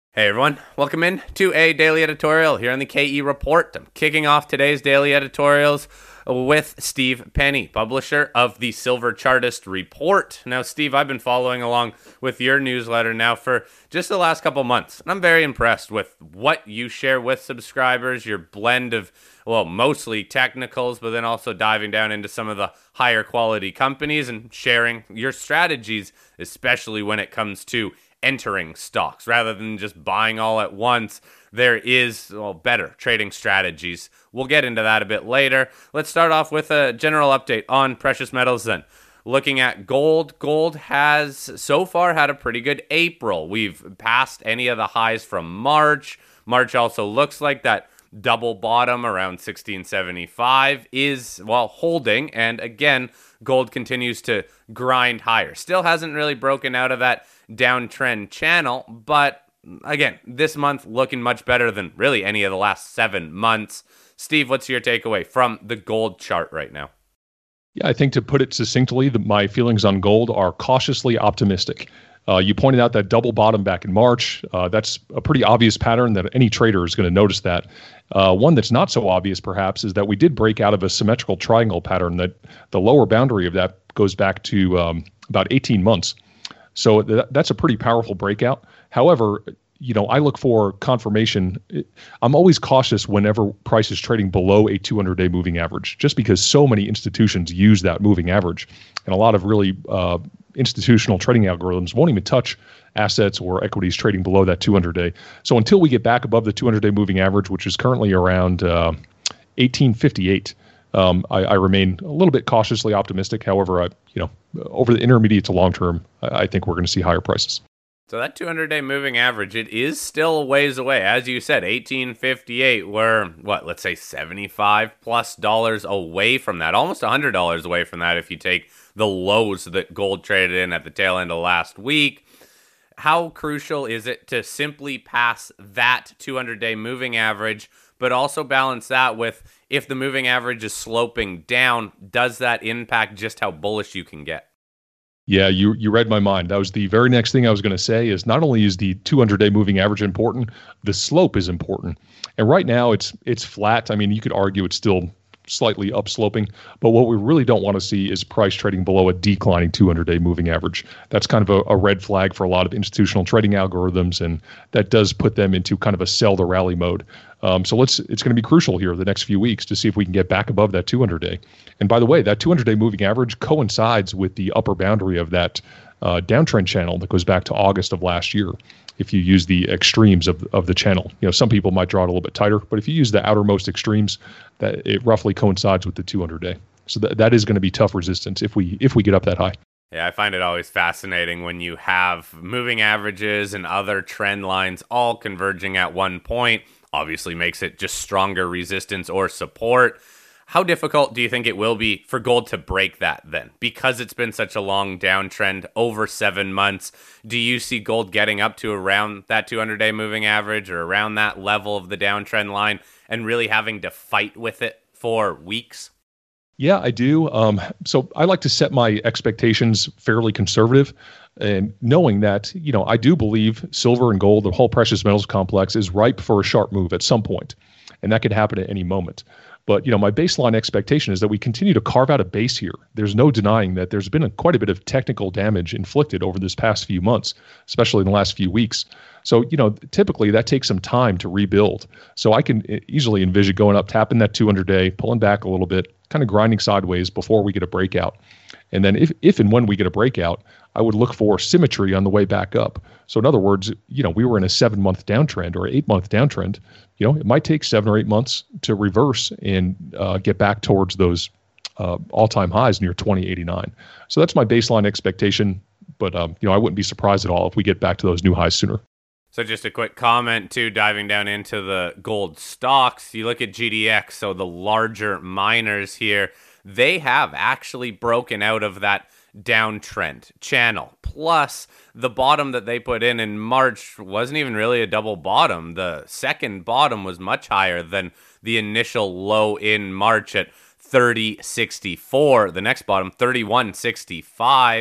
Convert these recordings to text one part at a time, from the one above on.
Hey everyone, welcome in to a daily editorial here on the KE Report. I'm kicking off today's daily editorials with Steve Penny, publisher of the Silver Chartist Report. Now, Steve, I've been following along with your newsletter now for just the last couple months, and I'm very impressed with what you share with subscribers, your blend of, well, mostly technicals, but then also diving down into some of the higher quality companies and sharing your strategies, especially when it comes to entering stocks rather than just buying all at once. There is better trading strategies. We'll get into that a bit later. Let's start off with a general update on precious metals then. Looking at gold, gold has so far had a pretty good April. We've passed any of the highs from March. March also looks like that double bottom around 1675 is, well, holding. And again, gold continues to grind higher. Still hasn't really broken out of that downtrend channel, but again, this month looking much better than really any of the last 7 months. Steve, what's your takeaway from the gold chart right now? Yeah, I think to put it succinctly, my feelings on gold are cautiously optimistic. You pointed out that double bottom back in March. That's a pretty obvious pattern that any trader is going to notice that. One that's not so obvious, perhaps, is that we did break out of a symmetrical triangle pattern that the lower boundary of that goes back to about 18 months. So that's a pretty powerful breakout. However, I look for confirmation. I'm always cautious whenever price is trading below a 200-day moving average, just because so many institutions use that moving average. And a lot of really institutional trading algorithms won't even touch assets or equities trading below that 200-day. So until we get back above the 200-day moving average, which is currently around 1858, I remain a little bit cautiously optimistic. However, over the intermediate to long term, I think we're going to see higher prices. So that 200-day moving average, it is still a ways away. As you said, 1858, we're, let's say $75+ away from that, almost $100 away from that if you take the lows that gold traded in at the tail end of last week. How crucial is it to simply pass that 200-day moving average, but also balance that with, if the moving average is sloping down, does that impact just how bullish you can get? Yeah, you read my mind. That was the very next thing I was going to say, is not only is the 200-day moving average important, the slope is important. And right now it's flat. I mean, you could argue it's still slightly upsloping, but what we really don't want to see is price trading below a declining 200-day moving average. That's kind of a red flag for a lot of institutional trading algorithms, and that does put them into kind of a sell the rally mode. So it's going to be crucial here the next few weeks to see if we can get back above that 200-day. And by the way, that 200-day moving average coincides with the upper boundary of that downtrend channel that goes back to August of last year. If you use the extremes of the channel, some people might draw it a little bit tighter, but if you use the outermost extremes, that it roughly coincides with the 200-day. So that is going to be tough resistance if we get up that high. Yeah, I find it always fascinating when you have moving averages and other trend lines all converging at one point. Obviously makes it just stronger resistance or support. How difficult do you think it will be for gold to break that then? Because it's been such a long downtrend over 7 months, do you see gold getting up to around that 200-day moving average or around that level of the downtrend line and really having to fight with it for weeks? Yeah, I do. So I like to set my expectations fairly conservative, and knowing that, I do believe silver and gold, the whole precious metals complex, is ripe for a sharp move at some point, and that could happen at any moment. But, my baseline expectation is that we continue to carve out a base here. There's no denying that there's been quite a bit of technical damage inflicted over this past few months, especially in the last few weeks. So, typically that takes some time to rebuild. So I can easily envision going up, tapping that 200-day, pulling back a little bit, kind of grinding sideways before we get a breakout. And then if and when we get a breakout, I would look for symmetry on the way back up. So in other words, we were in a 7-month downtrend or 8-month downtrend. It might take 7 or 8 months to reverse and get back towards those all-time highs near 2089. So that's my baseline expectation. But I wouldn't be surprised at all if we get back to those new highs sooner. So just a quick comment too, diving down into the gold stocks. You look at GDX, so the larger miners here, they have actually broken out of that downtrend channel. Plus, the bottom that they put in March wasn't even really a double bottom. The second bottom was much higher than the initial low in March at 30.64. The next bottom, 31.65.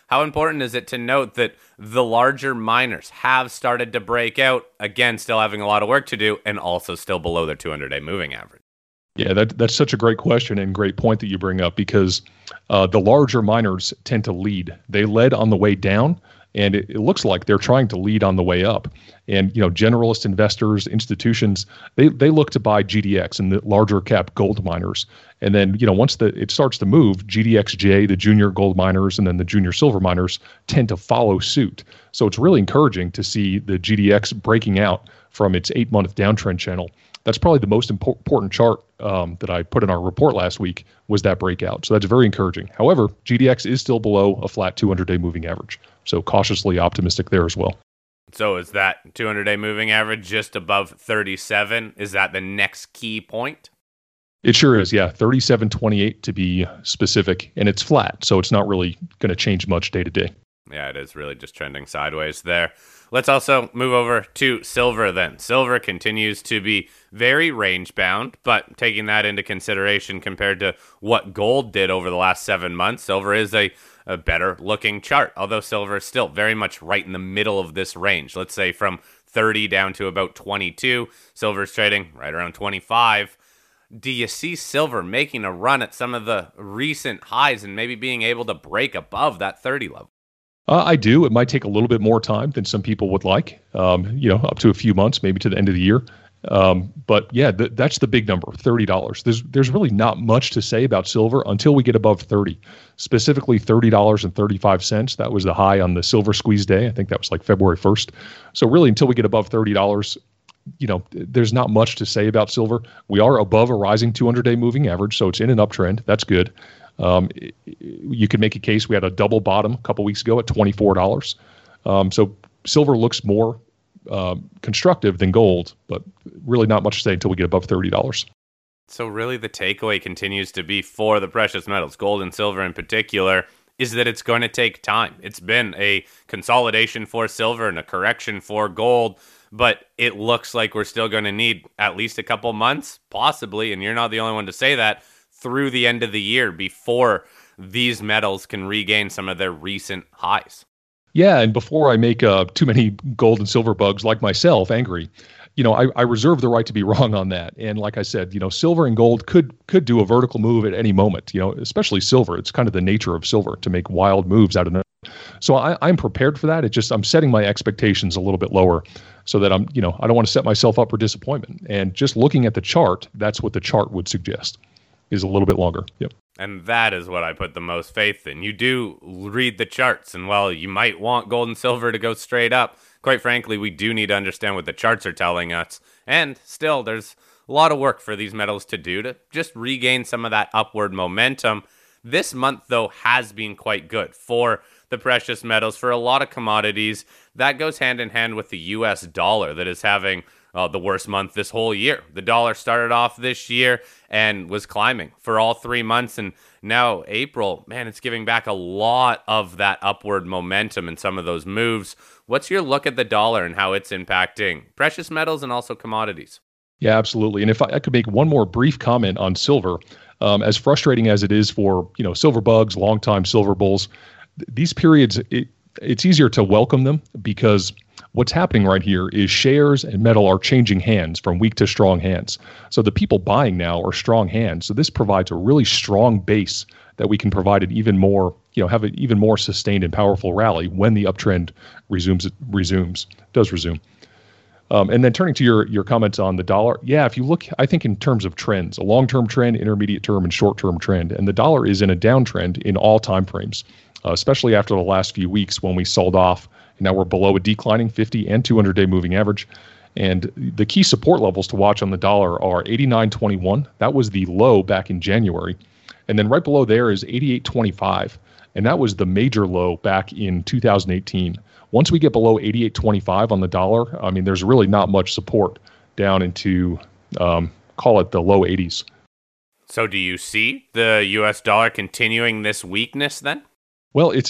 How important is it to note that the larger miners have started to break out, again, still having a lot of work to do, and also still below their 200-day moving average? Yeah, that's such a great question and great point that you bring up, because the larger miners tend to lead. They led on the way down, and it looks like they're trying to lead on the way up. And generalist investors, institutions, they look to buy GDX and the larger cap gold miners. And then once it starts to move, GDXJ, the junior gold miners, and then the junior silver miners tend to follow suit. So it's really encouraging to see the GDX breaking out from its 8-month downtrend channel. That's probably the most important chart that I put in our report last week, was that breakout. So that's very encouraging. However, GDX is still below a flat 200-day moving average. So cautiously optimistic there as well. So is that 200-day moving average just above 37? Is that the next key point? It sure is, yeah. 37.28 to be specific, and it's flat, so it's not really going to change much day to day. Yeah, it is really just trending sideways there. Let's also move over to silver then. Silver continues to be very range bound, but taking that into consideration compared to what gold did over the last 7 months, silver is a better looking chart, although silver is still very much right in the middle of this range. Let's say from 30 down to about 22. Silver's trading right around 25. Do you see silver making a run at some of the recent highs and maybe being able to break above that 30 level? I do. It might take a little bit more time than some people would like, up to a few months, maybe to the end of the year. But yeah, that's the big number, $30. There's really not much to say about silver until we get above 30, specifically $30.35. That was the high on the silver squeeze day. I think that was like February 1st. So really, until we get above $30, there's not much to say about silver. We are above a rising 200-day moving average, so it's in an uptrend. That's good. You could make a case we had a double bottom a couple weeks ago at $24. So silver looks more constructive than gold, but really not much to say until we get above $30. So really the takeaway continues to be for the precious metals, gold and silver in particular, is that it's going to take time. It's been a consolidation for silver and a correction for gold, but it looks like we're still going to need at least a couple months, possibly, and you're not the only one to say that, through the end of the year before these metals can regain some of their recent highs. Yeah, and before I make too many gold and silver bugs like myself angry, I reserve the right to be wrong on that. And like I said, silver and gold could do a vertical move at any moment, especially silver. It's kind of the nature of silver to make wild moves out of nowhere. So I'm prepared for that. I'm setting my expectations a little bit lower so that I don't want to set myself up for disappointment. And just looking at the chart, that's what the chart would suggest, is a little bit longer. Yep. And that is what I put the most faith in. You do read the charts, and while you might want gold and silver to go straight up, quite frankly, we do need to understand what the charts are telling us. And still, there's a lot of work for these metals to do to just regain some of that upward momentum. This month, though, has been quite good for the precious metals, for a lot of commodities. That goes hand in hand with the US dollar that is having the worst month this whole year. The dollar started off this year and was climbing for all 3 months, and now April, man, it's giving back a lot of that upward momentum in some of those moves. What's your look at the dollar and how it's impacting precious metals and also commodities? Yeah, absolutely. And if I could make one more brief comment on silver, as frustrating as it is for silver bugs, longtime silver bulls, these periods, it's easier to welcome them, because what's happening right here is shares and metal are changing hands from weak to strong hands. So the people buying now are strong hands. So this provides a really strong base that we can provide an even more, have an even more sustained and powerful rally when the uptrend does resume. And then turning to your comments on the dollar, yeah, if you look, I think in terms of trends, a long-term trend, intermediate term, and short-term trend, and the dollar is in a downtrend in all time frames, especially after the last few weeks when we sold off. Now we're below a declining 50 and 200-day moving average. And the key support levels to watch on the dollar are 89.21. That was the low back in January. And then right below there is 88.25. And that was the major low back in 2018. Once we get below 88.25 on the dollar, there's really not much support down into, call it the low 80s. So do you see the U.S. dollar continuing this weakness then? Well,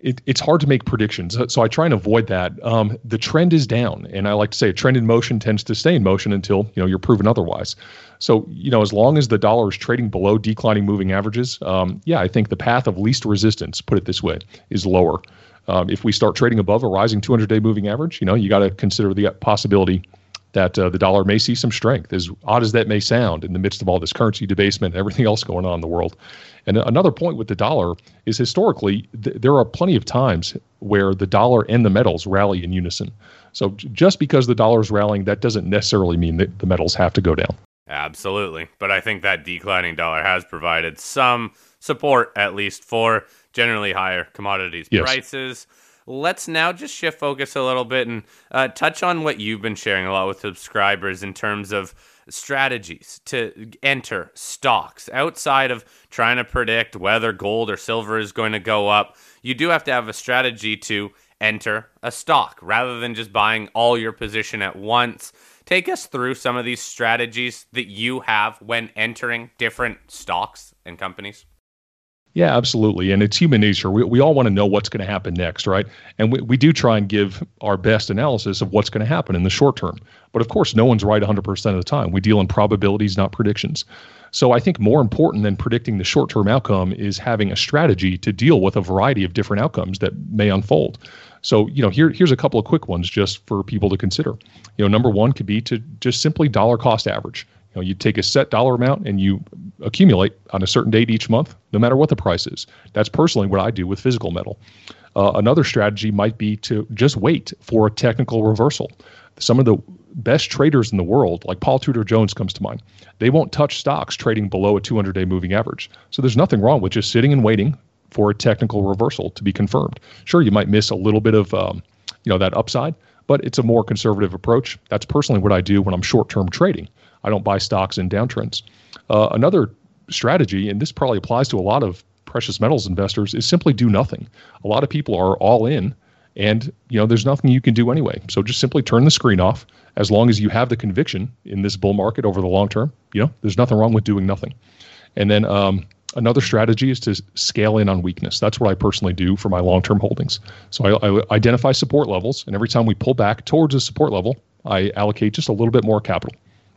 it's hard to make predictions. So I try and avoid that. The trend is down, and I like to say a trend in motion tends to stay in motion until you're proven otherwise. So as long as the dollar is trading below declining moving averages, I think the path of least resistance, put it this way, is lower. If we start trading above a rising 200-day moving average, you got to consider the possibility that the dollar may see some strength, as odd as that may sound in the midst of all this currency debasement and everything else going on in the world. And another point with the dollar is historically, there are plenty of times where the dollar and the metals rally in unison. So just because the dollar is rallying, that doesn't necessarily mean that the metals have to go down. Absolutely. But I think that declining dollar has provided some support, at least for generally higher commodities prices. Let's now just shift focus a little bit and touch on what you've been sharing a lot with subscribers in terms of strategies to enter stocks outside of trying to predict whether gold or silver is going to go up. You do have to have a strategy to enter a stock rather than just buying all your position at once. Take us through some of these strategies that you have when entering different stocks and companies. Yeah, absolutely. And it's human nature. We all want to know what's going to happen next, right? And we do try and give our best analysis of what's going to happen in the short term. But of course, no one's right 100% of the time. We deal in probabilities, not predictions. So I think more important than predicting the short-term outcome is having a strategy to deal with a variety of different outcomes that may unfold. So, here's a couple of quick ones just for people to consider. Number one could be to just simply dollar cost average. You take a set dollar amount and you accumulate on a certain date each month, no matter what the price is. That's personally what I do with physical metal. Another strategy might be to just wait for a technical reversal. Some of the best traders in the world, like Paul Tudor Jones comes to mind, they won't touch stocks trading below a 200-day moving average. So there's nothing wrong with just sitting and waiting for a technical reversal to be confirmed. Sure, you might miss a little bit of that upside, but it's a more conservative approach. That's personally what I do when I'm short-term trading. I don't buy stocks in downtrends. Another strategy, and this probably applies to a lot of precious metals investors, is simply do nothing. A lot of people are all in, and there's nothing you can do anyway. So just simply turn the screen off. As long as you have the conviction in this bull market over the long term, there's nothing wrong with doing nothing. And then another strategy is to scale in on weakness. That's what I personally do for my long-term holdings. So I identify support levels, and every time we pull back towards a support level, I allocate just a little bit more capital.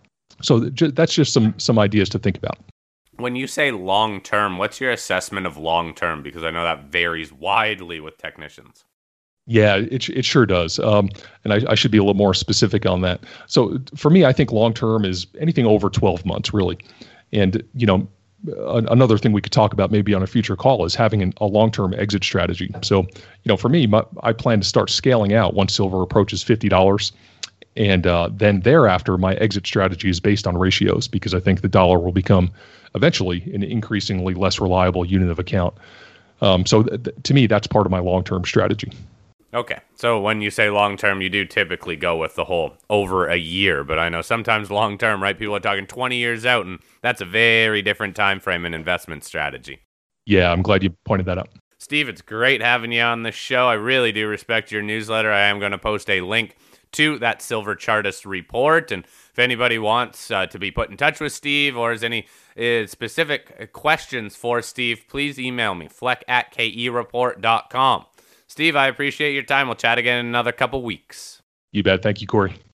So that's just some ideas to think about. When you say long-term, what's your assessment of long-term? Because I know that varies widely with technicians. Yeah, it sure does. And I should be a little more specific on that. So for me, I think long-term is anything over 12 months, really. And, another thing we could talk about maybe on a future call is having a long-term exit strategy. So, for me, I plan to start scaling out once silver approaches $50. And then thereafter, my exit strategy is based on ratios because I think the dollar will become eventually an increasingly less reliable unit of account. So to me, that's part of my long-term strategy. Okay. So when you say long-term, you do typically go with the whole over a year. But I know sometimes long-term, right? People are talking 20 years out, and that's a very different time frame in investment strategy. Yeah, I'm glad you pointed that out. Steve, it's great having you on the show. I really do respect your newsletter. I am going to post a link to that Silver Chartist report. And if anybody wants to be put in touch with Steve or has any specific questions for Steve, please email me, fleck@kereport.com. Steve, I appreciate your time. We'll chat again in another couple weeks. You bet. Thank you, Corey.